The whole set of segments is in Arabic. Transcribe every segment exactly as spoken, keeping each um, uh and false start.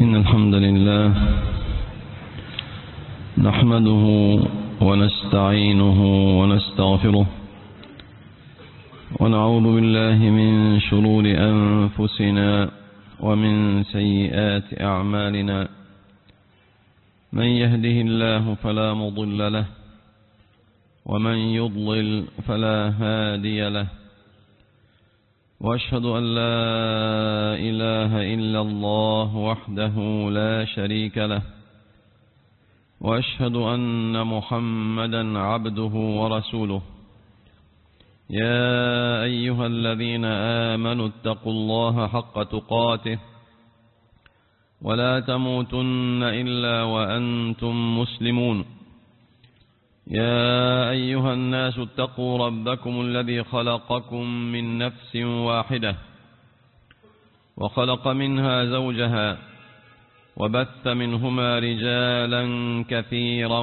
إن الحمد لله نحمده ونستعينه ونستغفره ونعوذ بالله من شرور أنفسنا ومن سيئات أعمالنا. من يهده الله فلا مضل له ومن يضلل فلا هادي له، وأشهد أن لا إله إلا الله وحده لا شريك له، وأشهد أن محمدا عبده ورسوله. يا أيها الذين آمنوا اتقوا الله حق تقاته ولا تموتن إلا وأنتم مسلمون. يا أيها الناس اتقوا ربكم الذي خلقكم من نفس واحدة وخلق منها زوجها وبث منهما رجالا كثيرا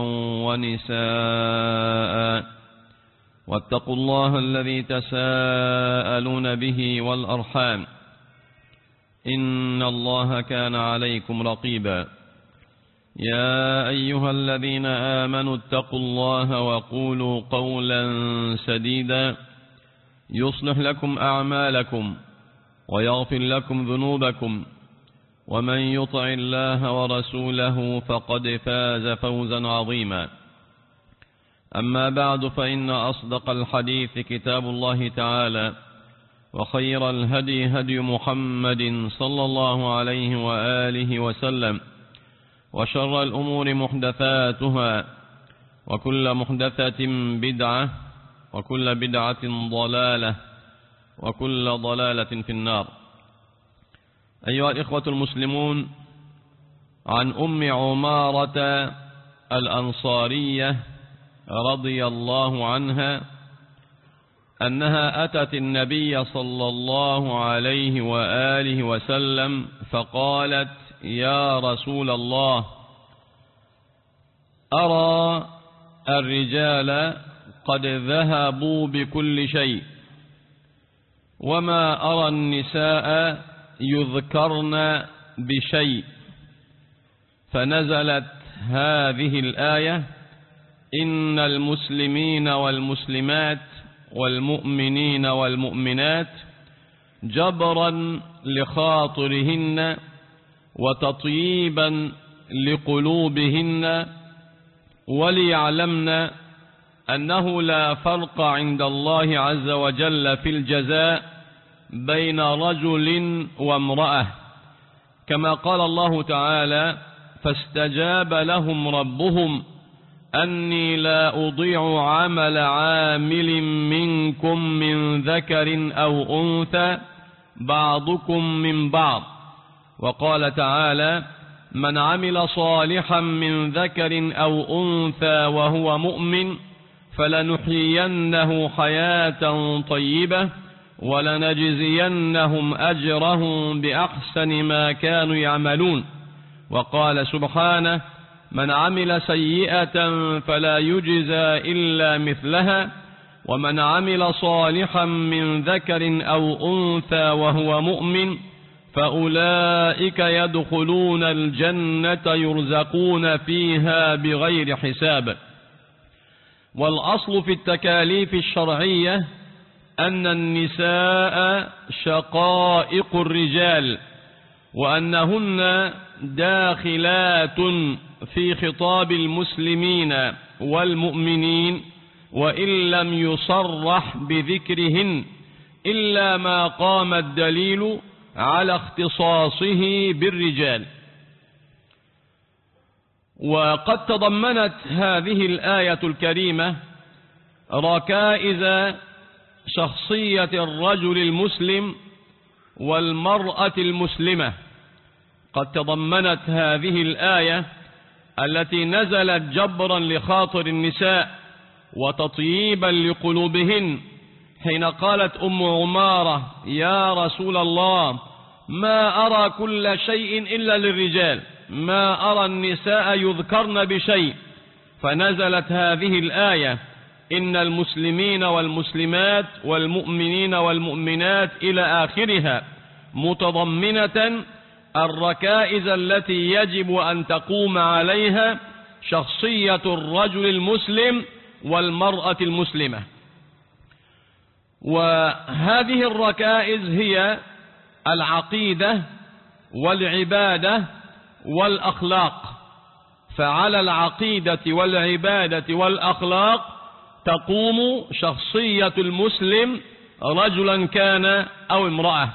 ونساء، واتقوا الله الذي تساءلون به والأرحام إن الله كان عليكم رقيبا. يا أيها الذين آمنوا اتقوا الله وقولوا قولا سديدا يصلح لكم أعمالكم ويغفر لكم ذنوبكم، ومن يطع الله ورسوله فقد فاز فوزا عظيما. أما بعد، فإن أصدق الحديث كتاب الله تعالى، وخير الهدي هدي محمد صلى الله عليه وآله وسلم، وشر الأمور محدثاتها، وكل محدثة بدعة، وكل بدعة ضلالة، وكل ضلالة في النار. أيها الإخوة المسلمون، عن أم عمارة الأنصارية رضي الله عنها أنها أتت النبي صلى الله عليه وآله وسلم فقالت: يا رسول الله، أرى الرجال قد ذهبوا بكل شيء، وما أرى النساء يذكرن بشيء. فنزلت هذه الآية: إن المسلمين والمسلمات والمؤمنين والمؤمنات جبرا لخاطرهن وتطييبا لقلوبهن، وليعلمن أنه لا فرق عند الله عز وجل في الجزاء بين رجل وامرأة، كما قال الله تعالى: فاستجاب لهم ربهم أني لا أضيع عمل عامل منكم من ذكر أو أنثى بعضكم من بعض. وقال تعالى: من عمل صالحا من ذكر أو أنثى وهو مؤمن فلنحيينه حياة طيبة ولنجزينهم أجرهم بأحسن ما كانوا يعملون. وقال سبحانه: من عمل سيئة فلا يجزى إلا مثلها، ومن عمل صالحا من ذكر أو أنثى وهو مؤمن فأولئك يدخلون الجنة يرزقون فيها بغير حساب. والأصل في التكاليف الشرعية أن النساء شقائق الرجال، وأنهن داخلات في خطاب المسلمين والمؤمنين، وإن لم يصرح بذكرهن إلا ما قام الدليل على اختصاصه بالرجال. وقد تضمنت هذه الآية الكريمة ركائز شخصية الرجل المسلم والمرأة المسلمة. قد تضمنت هذه الآية التي نزلت جبرا لخاطر النساء وتطييبا لقلوبهن، حين قالت أم عمارة: يا رسول الله، ما أرى كل شيء إلا للرجال، ما أرى النساء يذكرن بشيء. فنزلت هذه الآية: إن المسلمين والمسلمات والمؤمنين والمؤمنات إلى آخرها، متضمنة الركائز التي يجب أن تقوم عليها شخصية الرجل المسلم والمرأة المسلمة. وهذه الركائز هي العقيدة والعبادة والأخلاق. فعلى العقيدة والعبادة والأخلاق تقوم شخصية المسلم رجلا كان أو امرأة.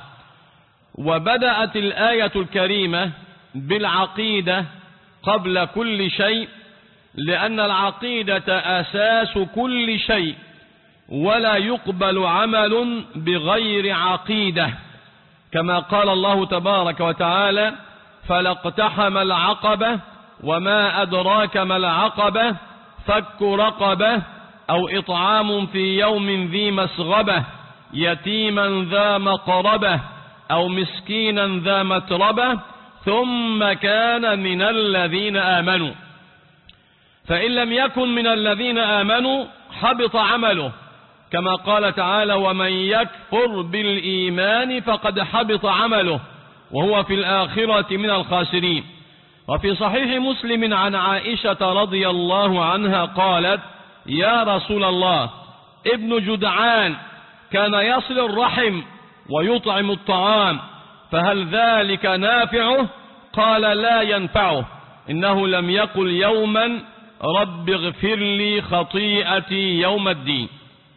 وبدأت الآية الكريمة بالعقيدة قبل كل شيء، لأن العقيدة أساس كل شيء، ولا يقبل عمل بغير عقيدة، كما قال الله تبارك وتعالى: فلا اقتحم العقبة وما أدراك ما العقبة فك رقبة أو إطعام في يوم ذي مسغبة يتيما ذا مقربة أو مسكينا ذا متربة ثم كان من الذين آمنوا. فإن لم يكن من الذين آمنوا حبط عمله، كما قال تعالى: ومن يكفر بالإيمان فقد حبط عمله وهو في الآخرة من الخاسرين. وفي صحيح مسلم عن عائشة رضي الله عنها قالت: يا رسول الله، ابن جدعان كان يصل الرحم ويطعم الطعام، فهل ذلك نافعه؟ قال: لا ينفعه، إنه لم يقل يوما رب اغفر لي خطيئتي يوم الدين.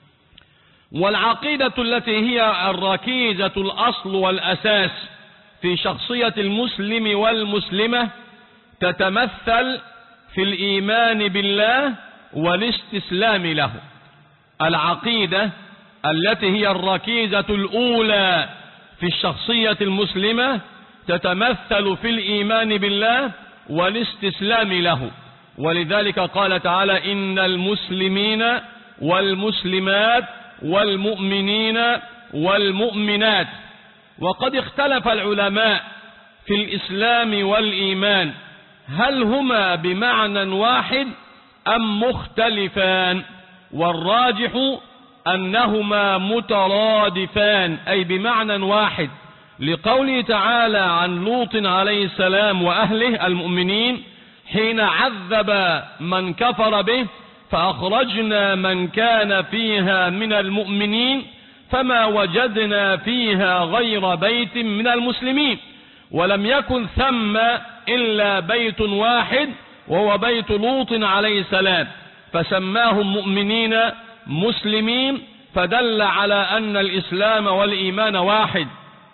والعقيدة التي هي الركيزة الأصل والأساس في شخصية المسلم والمسلمة تتمثل في الإيمان بالله والاستسلام له. العقيدة التي هي الركيزة الأولى في الشخصية المسلمة تتمثل في الإيمان بالله والاستسلام له. ولذلك قال تعالى: إن المسلمين والمسلمات والمؤمنين والمؤمنات. وقد اختلف العلماء في الإسلام والإيمان، هل هما بمعنى واحد أم مختلفان؟ والراجح أنهما مترادفان، أي بمعنى واحد، لقوله تعالى عن لوط عليه السلام وأهله المؤمنين حين عذب من كفر به: فأخرجنا من كان فيها من المؤمنين فما وجدنا فيها غير بيت من المسلمين، ولم يكن ثم إلا بيت واحد وهو بيت لوط عليه السلام، فسماهم مؤمنين مسلمين، فدل على أن الإسلام والإيمان واحد.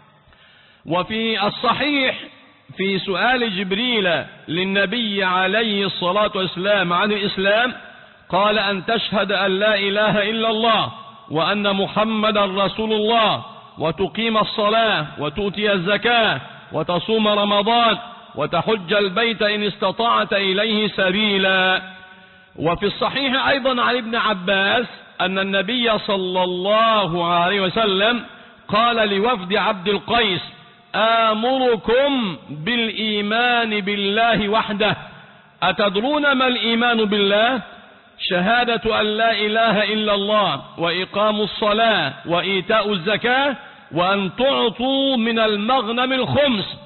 وفي الصحيح في سؤال جبريل للنبي عليه الصلاة والسلام عن الإسلام قال: أن تشهد أن لا إله إلا الله وأن محمد رسول الله وتقيم الصلاة وتؤتي الزكاة وتصوم رمضان وتحج البيت إن استطعت إليه سبيلا. وفي الصحيح أيضا عن ابن عباس أن النبي صلى الله عليه وسلم قال لوفد عبد القيس: آمركم بالإيمان بالله وحده. أتدرون ما الإيمان بالله؟ شهادة أن لا إله إلا الله وإقام الصلاة وإيتاء الزكاة وأن تعطوا من المغنم الخمس.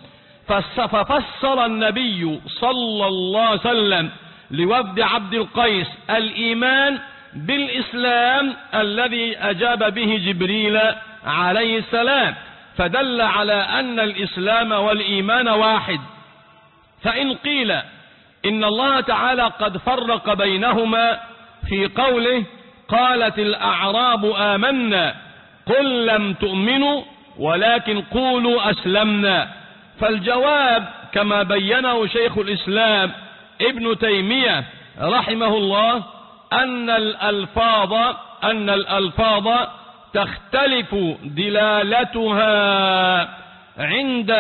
ففسر النبي صلى الله عليه وسلم لوفد عبد القيس الإيمان بالإسلام الذي أجاب به جبريل عليه السلام، فدل على أن الإسلام والإيمان واحد. فإن قيل إن الله تعالى قد فرق بينهما في قوله: قالت الأعراب آمنا قل لم تؤمنوا ولكن قولوا أسلمنا، فالجواب كما بينه شيخ الإسلام ابن تيمية رحمه الله أن الألفاظ أن الألفاظ تختلف دلالتها عند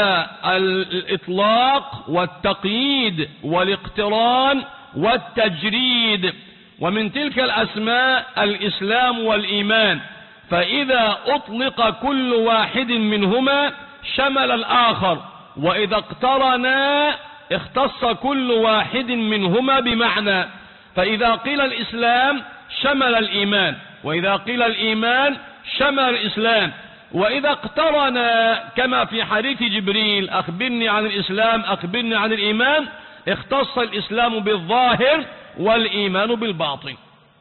الإطلاق والتقييد والاقتران والتجريد. ومن تلك الأسماء الإسلام والإيمان، فإذا أطلق كل واحد منهما شمل الآخر، وإذا اقترنا اختص كل واحد منهما بمعنى. فإذا قيل الإسلام شمل الإيمان، وإذا قيل الإيمان شمل الإسلام. وإذا اقترن كما في حديث جبريل أخبرني عن الإسلام أخبرني عن الإيمان، اختص الإسلام بالظاهر والإيمان بالباطن.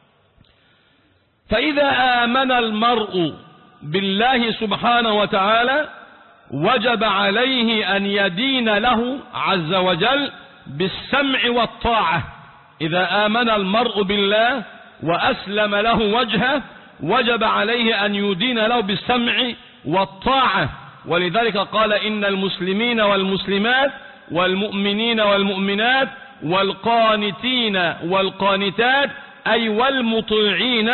فإذا آمن المرء بالله سبحانه وتعالى وجب عليه أن يدين له عز وجل بالسمع والطاعة. إذا آمن المرء بالله وأسلم له وجهه وجب عليه أن يدين له بالسمع والطاعة. ولذلك قال إن المسلمين والمسلمات والمؤمنين والمؤمنات والقانتين والقانتات أي والمطيعين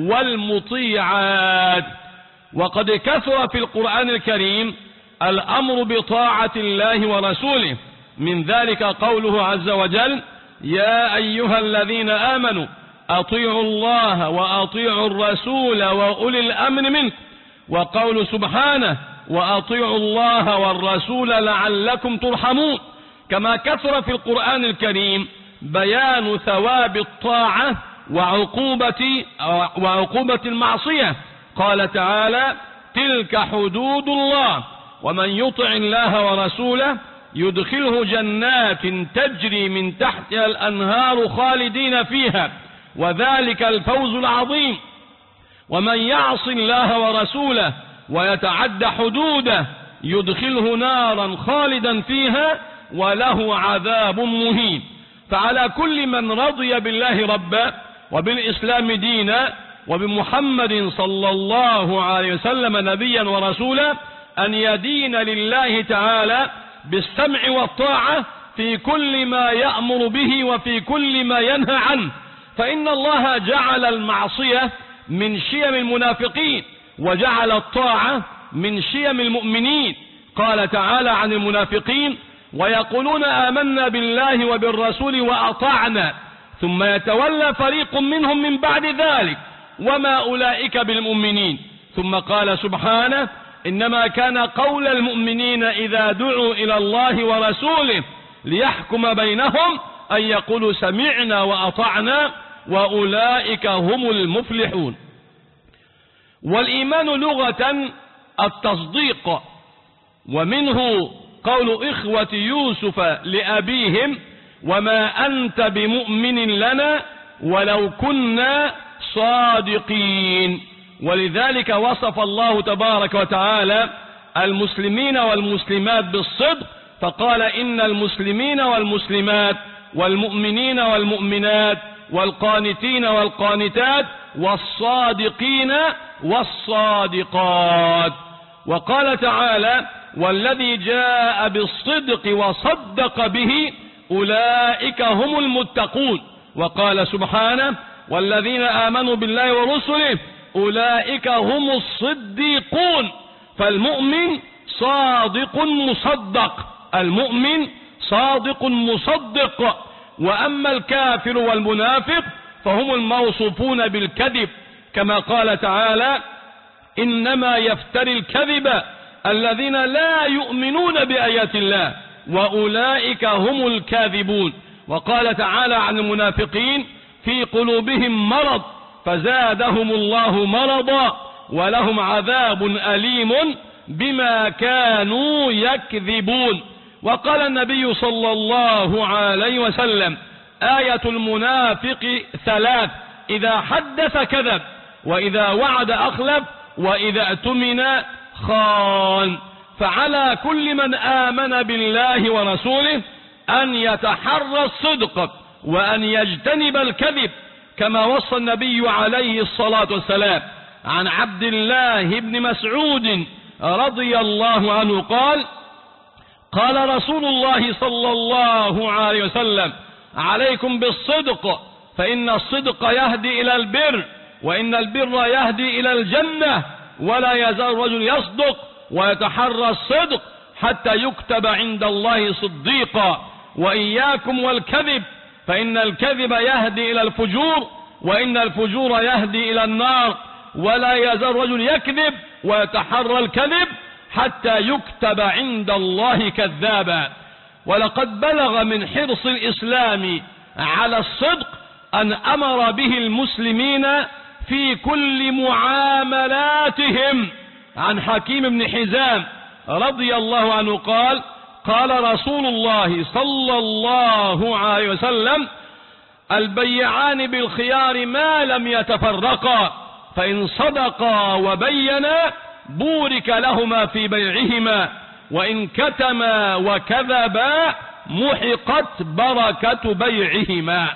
والمطيعات. وقد كثر في القرآن الكريم الأمر بطاعة الله ورسوله، من ذلك قوله عز وجل يا أيها الذين آمنوا أطيعوا الله وأطيعوا الرسول وأولي الأمر منكم، وقول سبحانه وأطيعوا الله والرسول لعلكم ترحمون. كما كثر في القرآن الكريم بيان ثواب الطاعة وعقوبة, وعقوبة المعصية. قال تعالى تلك حدود الله ومن يطع الله ورسوله يدخله جنات تجري من تحتها الأنهار خالدين فيها وذلك الفوز العظيم ومن يعص الله ورسوله ويتعد حدوده يدخله نارا خالدا فيها وله عذاب مهين. فعلى كل من رضي بالله ربا وبالإسلام دينا وبمحمد صلى الله عليه وسلم نبيا ورسولا أن يدين لله تعالى بالسمع والطاعة في كل ما يأمر به وفي كل ما ينهى عنه. فإن الله جعل المعصية من شيم المنافقين وجعل الطاعة من شيم المؤمنين. قال تعالى عن المنافقين ويقولون آمنا بالله وبالرسول وأطعنا ثم يتولى فريق منهم من بعد ذلك وما أولئك بالمؤمنين. ثم قال سبحانه إنما كان قول المؤمنين إذا دعوا إلى الله ورسوله ليحكم بينهم أن يقولوا سمعنا وأطعنا وأولئك هم المفلحون. والإيمان لغة التصديق، ومنه قول إخوة يوسف لأبيهم وما أنت بمؤمن لنا ولو كنا صادقين. ولذلك وصف الله تبارك وتعالى المسلمين والمسلمات بالصدق فقال إن المسلمين والمسلمات والمؤمنين والمؤمنات والقانتين والقانتات والصادقين والصادقات. وقال تعالى والذي جاء بالصدق وصدق به أولئك هم المتقون. وقال سبحانه والذين آمنوا بالله ورسله أولئك هم الصديقون. فالمؤمن صادق مصدق، المؤمن صادق مصدق. وأما الكافر والمنافق فهم الموصوفون بالكذب، كما قال تعالى إنما يفتري الكذب الذين لا يؤمنون بآيات الله وأولئك هم الكاذبون. وقال تعالى عن المنافقين في قلوبهم مرض فزادهم الله مرضا ولهم عذاب أليم بما كانوا يكذبون. وقال النبي صلى الله عليه وسلم آية المنافق ثلاث إذا حدث كذب وإذا وعد أخلف وإذا اؤتمن خان. فعلى كل من آمن بالله ورسوله أن يتحرى الصدق وأن يجتنب الكذب، كما وصى النبي عليه الصلاة والسلام عن عبد الله بن مسعود رضي الله عنه قال قال رسول الله صلى الله عليه وسلم عليكم بالصدق فإن الصدق يهدي إلى البر وإن البر يهدي إلى الجنة ولا يزال الرجل يصدق ويتحرى الصدق حتى يكتب عند الله صديقا. وإياكم والكذب فإن الكذب يهدي إلى الفجور وإن الفجور يهدي إلى النار ولا يزال الرجل يكذب ويتحرى الكذب حتى يكتب عند الله كذابا. ولقد بلغ من حرص الإسلام على الصدق أن أمر به المسلمين في كل معاملاتهم. عن حكيم بن حزام رضي الله عنه قال قال رسول الله صلى الله عليه وسلم البيعان بالخيار ما لم يتفرقا فإن صدقا وبينا بورك لهما في بيعهما وإن كتما وكذبا محقت بركة بيعهما.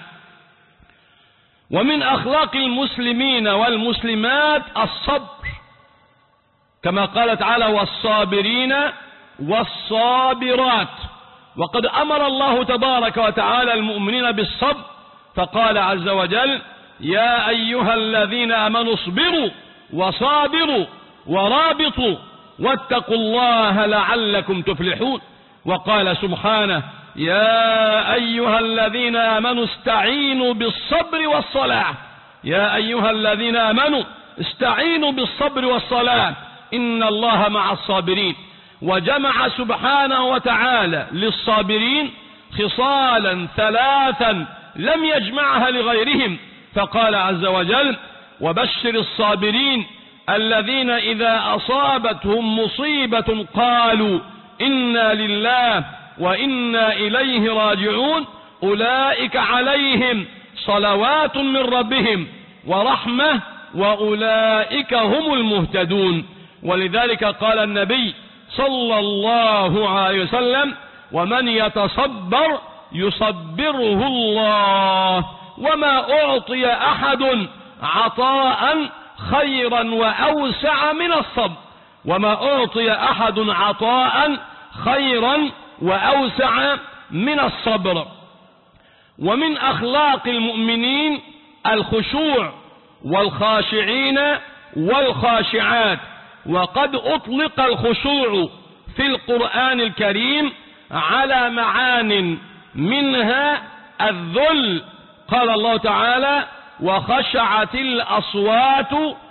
ومن أخلاق المسلمين والمسلمات الصبر، كما قال تعالى والصابرين والصابرات. وقد أمر الله تبارك وتعالى المؤمنين بالصبر فقال عز وجل يا أيها الذين آمنوا اصبروا وصابروا ورابطوا واتقوا الله لعلكم تفلحون. وقال سبحانه يا أيها الذين آمنوا استعينوا بالصبر والصلاة يا أيها الذين آمنوا استعينوا بالصبر والصلاة إن الله مع الصابرين. وجمع سبحانه وتعالى للصابرين خصالا ثلاثا لم يجمعها لغيرهم، فقال عز وجل وبشر الصابرين الذين إذا أصابتهم مصيبة قالوا إنا لله وإنا إليه راجعون أولئك عليهم صلوات من ربهم ورحمة وأولئك هم المهتدون. ولذلك قال النبي صلى الله عليه وسلم ومن يتصبر يصبره الله وما أعطي أحد عطاء خيرا وأوسع من الصبر وما أعطي أحد عطاء خيرا وأوسع من الصبر. ومن أخلاق المؤمنين الخشوع والخاشعين والخاشعات. وقد أطلق الخشوع في القرآن الكريم على معان منها الذل، قال الله تعالى وخشعت الأصوات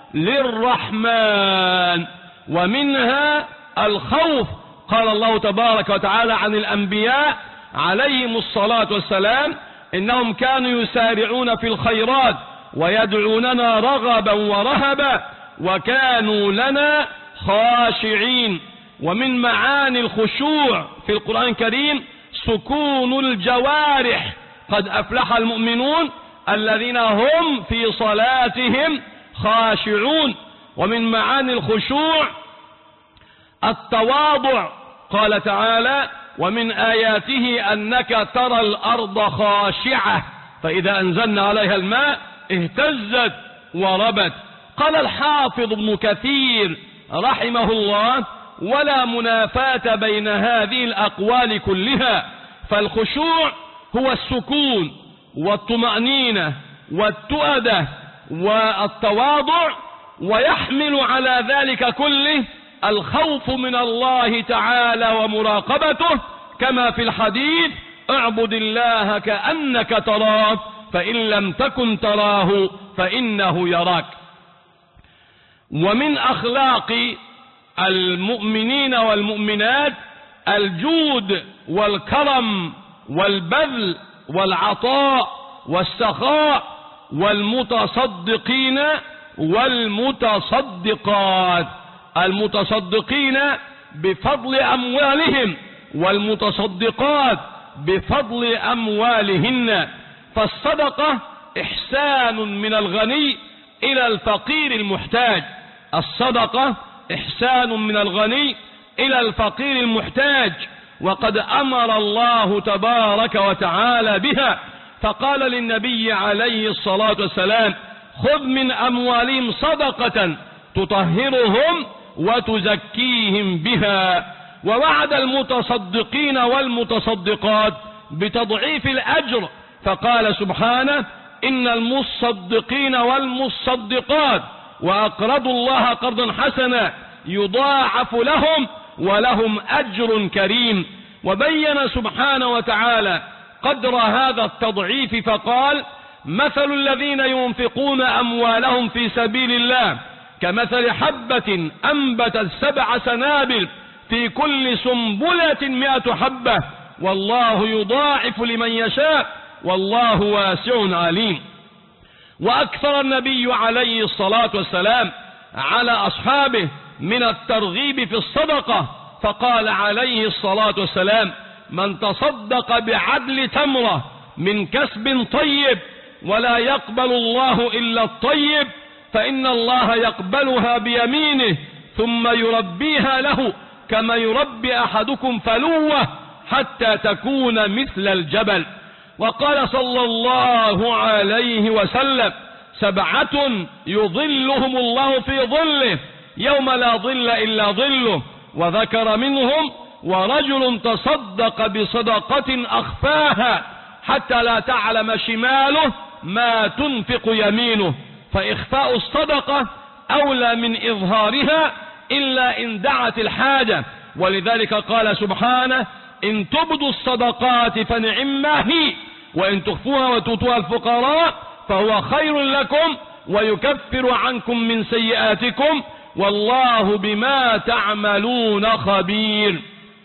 للرحمن. ومنها الخوف، قال الله تبارك وتعالى عن الأنبياء عليهم الصلاة والسلام إنهم كانوا يسارعون في الخيرات ويدعوننا رغبا ورهبا وكانوا لنا خاشعين. ومن معاني الخشوع في القرآن الكريم سكون الجوارح، قد أفلح المؤمنون الذين هم في صلاتهم خاشعون. ومن معاني الخشوع التواضع، قال تعالى ومن آياته أنك ترى الأرض خاشعة فإذا أنزلنا عليها الماء اهتزت وربت. قال الحافظ ابن كثير رحمه الله ولا منافاة بين هذه الأقوال كلها، فالخشوع هو السكون والطمأنينة والتؤدة والتواضع، ويحمل على ذلك كله الخوف من الله تعالى ومراقبته، كما في الحديث اعبد الله كأنك تراه فإن لم تكن تراه فإنه يراك. ومن أخلاق المؤمنين والمؤمنات الجود والكرم والبذل والعطاء والسخاء والمتصدقين والمتصدقات. المتصدقين بفضل أموالهم والمتصدقات بفضل أموالهن. فالصدقة إحسان من الغني إلى الفقير المحتاج. الصدقة إحسان من الغني إلى الفقير المحتاج، وقد أمر الله تبارك وتعالى بها، فقال للنبي عليه الصلاة والسلام خذ من أموالهم صدقة تطهرهم وتزكيهم بها. ووعد المتصدقين والمتصدقات بتضعيف الأجر، فقال سبحانه إن المصدقين والمصدقات وأقرضوا الله قرضا حسنا يضاعف لهم ولهم أجر كريم. وبين سبحانه وتعالى قدر هذا التضعيف فقال مثل الذين ينفقون أموالهم في سبيل الله كمثل حبة أنبتت سبع سنابل في كل سنبلة مئة حبة والله يضاعف لمن يشاء والله واسع عليم. وأكثر النبي عليه الصلاة والسلام على أصحابه من الترغيب في الصدقة، فقال عليه الصلاة والسلام: من تصدق بعدل تمرة من كسب طيب ولا يقبل الله إلا الطيب فإن الله يقبلها بيمينه ثم يربيها له كما يربي أحدكم فلوه حتى تكون مثل الجبل. وقال صلى الله عليه وسلم: سبعة يظلهم الله في ظله يوم لا ظل إلا ظله، وذكر منهم: ورجل تصدق بصدقة أخفاها حتى لا تعلم شماله ما تنفق يمينه، فإخفاء الصدقة أولى من إظهارها إلا إن دعت الحاجة. ولذلك قال سبحانه: إن تبدوا الصدقات فنعما هي وإن تخفوها وتؤتوها الفقراء فهو خير لكم ويكفر عنكم من سيئاتكم والله بما تعملون خبير.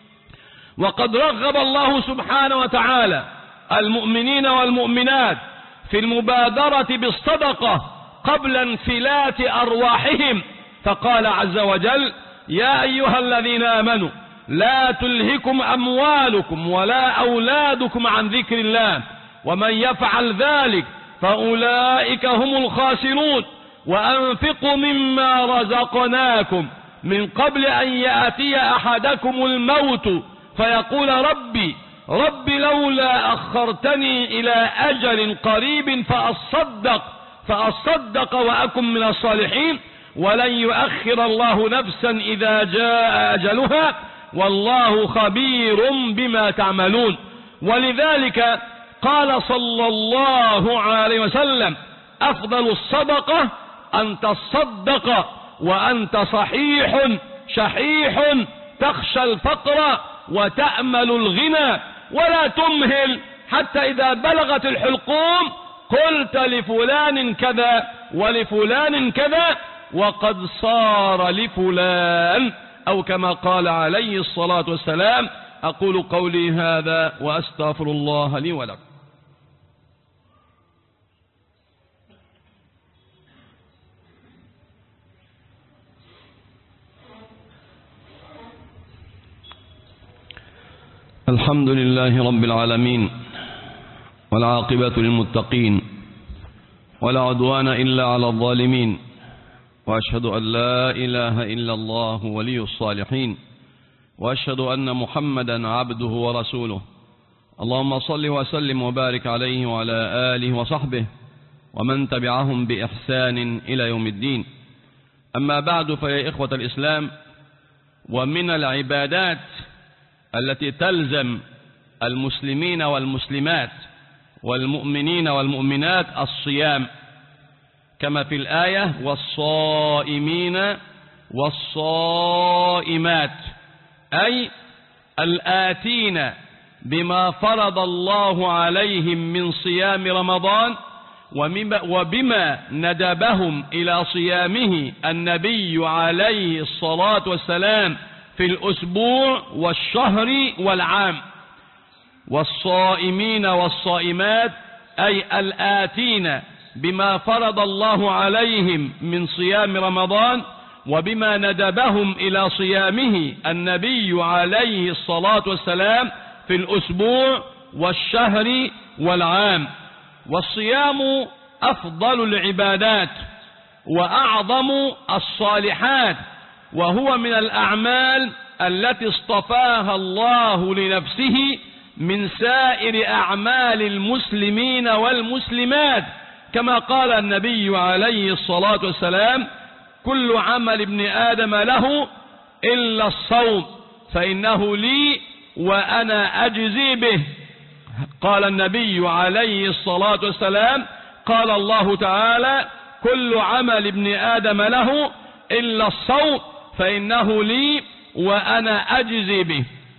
وقد رغب الله سبحانه وتعالى المؤمنين والمؤمنات في المبادرة بالصدقة قبل انفلات أرواحهم، فقال عز وجل: يا أيها الذين آمنوا لا تلهكم أموالكم ولا أولادكم عن ذكر الله ومن يفعل ذلك فأولئك هم الخاسرون وأنفقوا مما رزقناكم من قبل أن يأتي أحدكم الموت فيقول ربي ربي لولا أخرتني إلى أجل قريب فأصدق فأصدق وأكن من الصالحين ولن يؤخر الله نفسا إذا جاء أجلها والله خبير بما تعملون. ولذلك قال صلى الله عليه وسلم: أفضل الصدقة أن تصدق وأنت صحيح شحيح تخشى الفقر وتأمل الغنى ولا تمهل حتى إذا بلغت الحلقوم قلت لفلان كذا ولفلان كذا وقد صار لفلان، أو كما قال عليه الصلاة والسلام. أقول قولي هذا وأستغفر الله لي ولكم. الحمد لله رب العالمين والعاقبة للمتقين ولا عدوان إلا على الظالمين، وأشهد أن لا إله إلا الله ولي الصالحين، وأشهد أن محمدا عبده ورسوله. اللهم صل وسلم وبارك عليه وعلى آله وصحبه ومن تبعهم بإحسان إلى يوم الدين. أما بعد، فيا إخوة الإسلام، ومن العبادات التي تلزم المسلمين والمسلمات والمؤمنين والمؤمنات الصيام، كما في الآية: والصائمين والصائمات، أي الآتين بما فرض الله عليهم من صيام رمضان وبما ندبهم إلى صيامه النبي عليه الصلاة والسلام في الأسبوع والشهر والعام. والصائمين والصائمات أي الآتين بما فرض الله عليهم من صيام رمضان وبما ندبهم إلى صيامه النبي عليه الصلاة والسلام في الأسبوع والشهر والعام. والصيام أفضل العبادات وأعظم الصالحات، وهو من الأعمال التي اصطفاها الله لنفسه من سائر أعمال المسلمين والمسلمات، كما قال النبي عليه الصلاة والسلام: كل عمل ابن آدم له إلا الصوم فإنه لي وأنا أجزي به. قال النبي عليه الصلاة والسلام: قال الله تعالى: كل عمل ابن آدم له إلا الصوم فإنه لي وأنا أجزي به.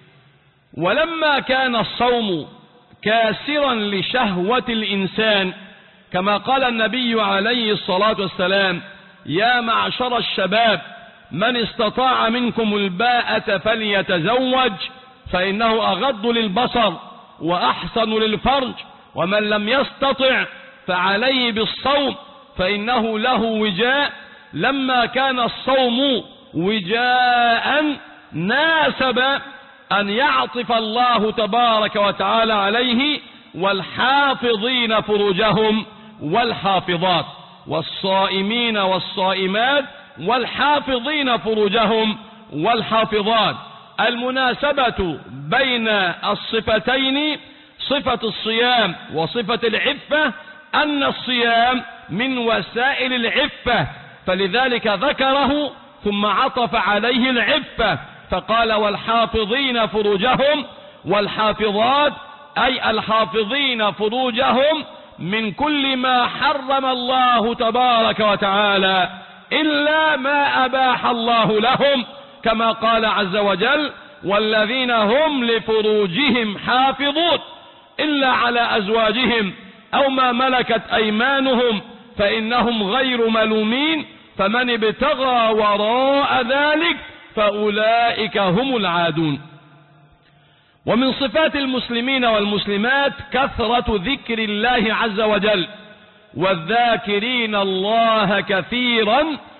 ولما كان الصوم كاسرا لشهوة الإنسان، كما قال النبي عليه الصلاة والسلام: يا معشر الشباب من استطاع منكم الباءة فليتزوج فإنه أغض للبصر وأحسن للفرج، ومن لم يستطع فعليه بالصوم فإنه له وجاء. لما كان الصوم وجاء ناسب أن يعطف الله تبارك وتعالى عليه: والحافظين فروجهم والحافظات، والصائمين والصائمات والحافظين فروجهم والحافظات. المناسبة بين الصفتين صفة الصيام وصفة العفة أن الصيام من وسائل العفة، فلذلك ذكره ثم عطف عليه العفة فقال: والحافظين فروجهم والحافظات، أي الحافظين فروجهم من كل ما حرم الله تبارك وتعالى إلا ما أباح الله لهم، كما قال عز وجل: والذين هم لفروجهم حافظون إلا على أزواجهم أو ما ملكت أيمانهم فإنهم غير ملومين، فمن ابتغى وراء ذلك فأولئك هم العادون. ومن صفات المسلمين والمسلمات كثرة ذكر الله عز وجل، والذاكرين الله كثيرا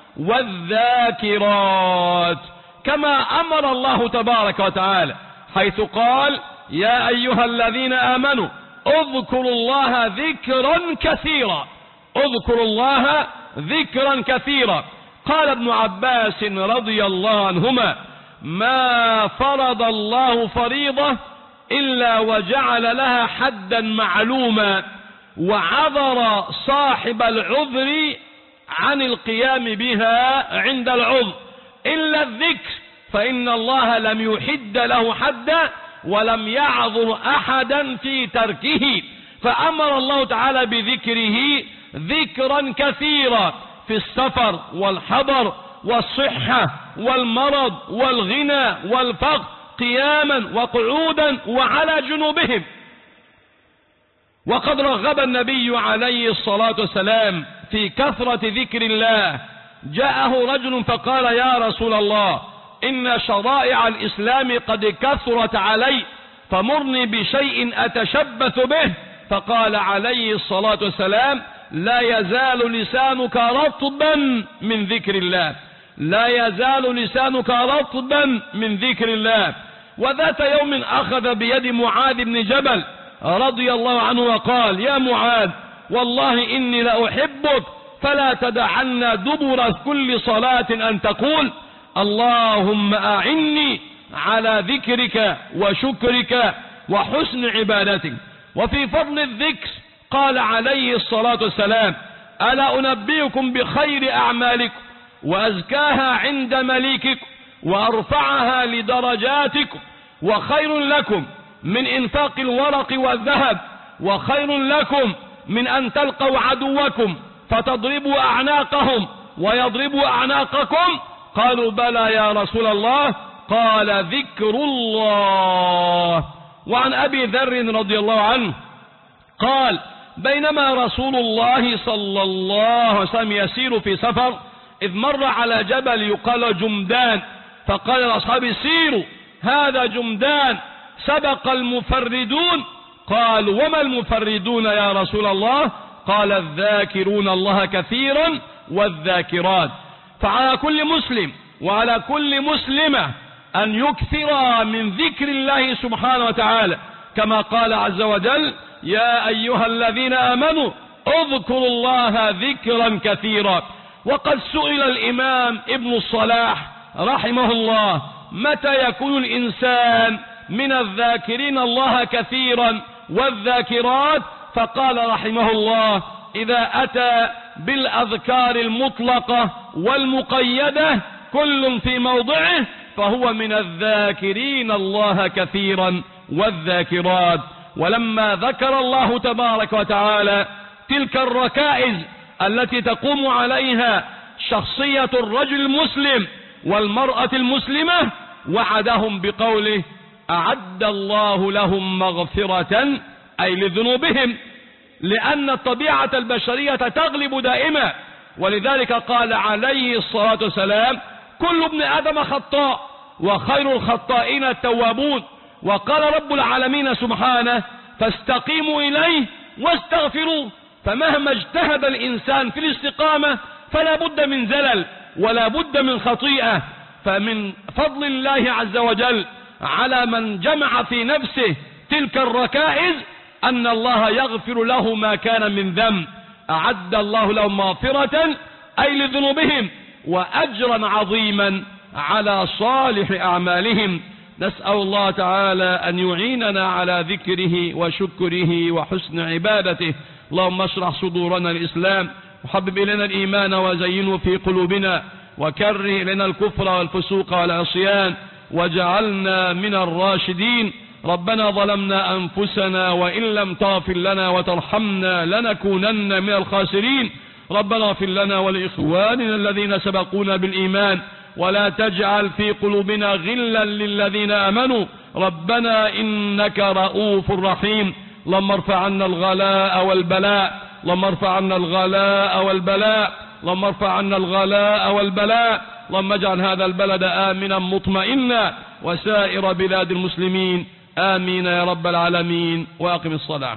والذاكرات، كما أمر الله تبارك وتعالى حيث قال: يا أيها الذين آمنوا اذكروا الله ذكرا كثيرا، اذكروا الله ذكرا كثيرا. قال ابن عباس رضي الله عنهما: ما فرض الله فريضة إلا وجعل لها حدا معلوما، وعذر صاحب العذر عن القيام بها عند العذر، إلا الذكر فإن الله لم يحد له حدا ولم يعذر أحدا في تركه، فأمر الله تعالى بذكره ذكرا كثيرا في السفر والحضر والصحة والمرض والغنى والفقر، قياما وقعودا وعلى جنوبهم. وقد رغب النبي عليه الصلاة والسلام في كثرة ذكر الله. جاءه رجل فقال: يا رسول الله، إن شرائع الإسلام قد كثرت علي، فمرني بشيء أتشبث به. فقال عليه الصلاة والسلام: لا يزال لسانك رطبا من ذكر الله، لا يزال لسانك رطبا من ذكر الله. وذات يوم أخذ بيد معاذ بن جبل رضي الله عنه وقال: يا معاذ، والله إني لأحبك، فلا تدعنا دبر كل صلاة أن تقول: اللهم أعني على ذكرك وشكرك وحسن عبادتك. وفي فضل الذكر قال عليه الصلاة والسلام: ألا أنبئكم بخير أعمالكم وأزكاها عند مليككم وأرفعها لدرجاتكم، وخير لكم من إنفاق الورق والذهب، وخير لكم من أن تلقوا عدوكم فتضربوا أعناقهم ويضربوا أعناقكم؟ قالوا: بلى يا رسول الله. قال: ذكر الله. وعن أبي ذر رضي الله عنه قال: بينما رسول الله صلى الله عليه وسلم يسير في سفر، إذ مر على جبل يقال جمدان، فقال لأصحابه: سيروا، هذا جمدان، سبق المفردون. قالوا: وما المفردون يا رسول الله؟ قال: الذاكرون الله كثيرا والذاكرات. فعلى كل مسلم وعلى كل مسلمة أن يكثر من ذكر الله سبحانه وتعالى، كما قال عز وجل: يا أيها الذين آمنوا اذكروا الله ذكرا كثيرا. وقد سئل الإمام ابن الصلاح رحمه الله: متى يكون الإنسان من الذاكرين الله كثيرا والذاكرات؟ فقال رحمه الله: إذا أتى بالأذكار المطلقة والمقيدة كل في موضعه فهو من الذاكرين الله كثيرا والذاكرات. ولما ذكر الله تبارك وتعالى تلك الركائز التي تقوم عليها شخصية الرجل المسلم والمرأة المسلمة، وعدهم بقوله: أعد الله لهم مغفرة، أي لذنوبهم، لأن الطبيعة البشرية تغلب دائما. ولذلك قال عليه الصلاة والسلام: كل ابن آدم خطاء وخير الخطائين التوابون. وقال رب العالمين سبحانه: فاستقيموا إليه واستغفروه. فمهما اجتهد الإنسان في الاستقامة فلا بد من زلل ولا بد من خطيئة. فمن فضل الله عز وجل على من جمع في نفسه تلك الركائز أن الله يغفر له ما كان من ذنب. أعد الله لهم مغفرة أي لذنوبهم وأجرا عظيما على صالح أعمالهم. نسأل الله تعالى أن يعيننا على ذكره وشكره وحسن عبادته. اللهم اشرح صدورنا الإسلام وحبب إلينا الإيمان وزينه في قلوبنا وكره إلينا الكفر والفسوق والعصيان وجعلنا من الراشدين. ربنا ظلمنا أنفسنا وإن لم تغفر لنا وترحمنا لنكونن من الخاسرين. ربنا اغفر لنا ولإخواننا الذين سبقونا بالإيمان ولا تجعل في قلوبنا غلا للذين آمنوا ربنا إنك رؤوف رحيم. اللهم ارفع عنا الغلاء والبلاء اللهم ارفع عنا الغلاء والبلاء اللهم ارفع عنا الغلاء والبلاء. اللهم اجعل هذا البلد آمنا مطمئنا وسائر بلاد المسلمين. آمين يا رب العالمين. وأقم الصلاة.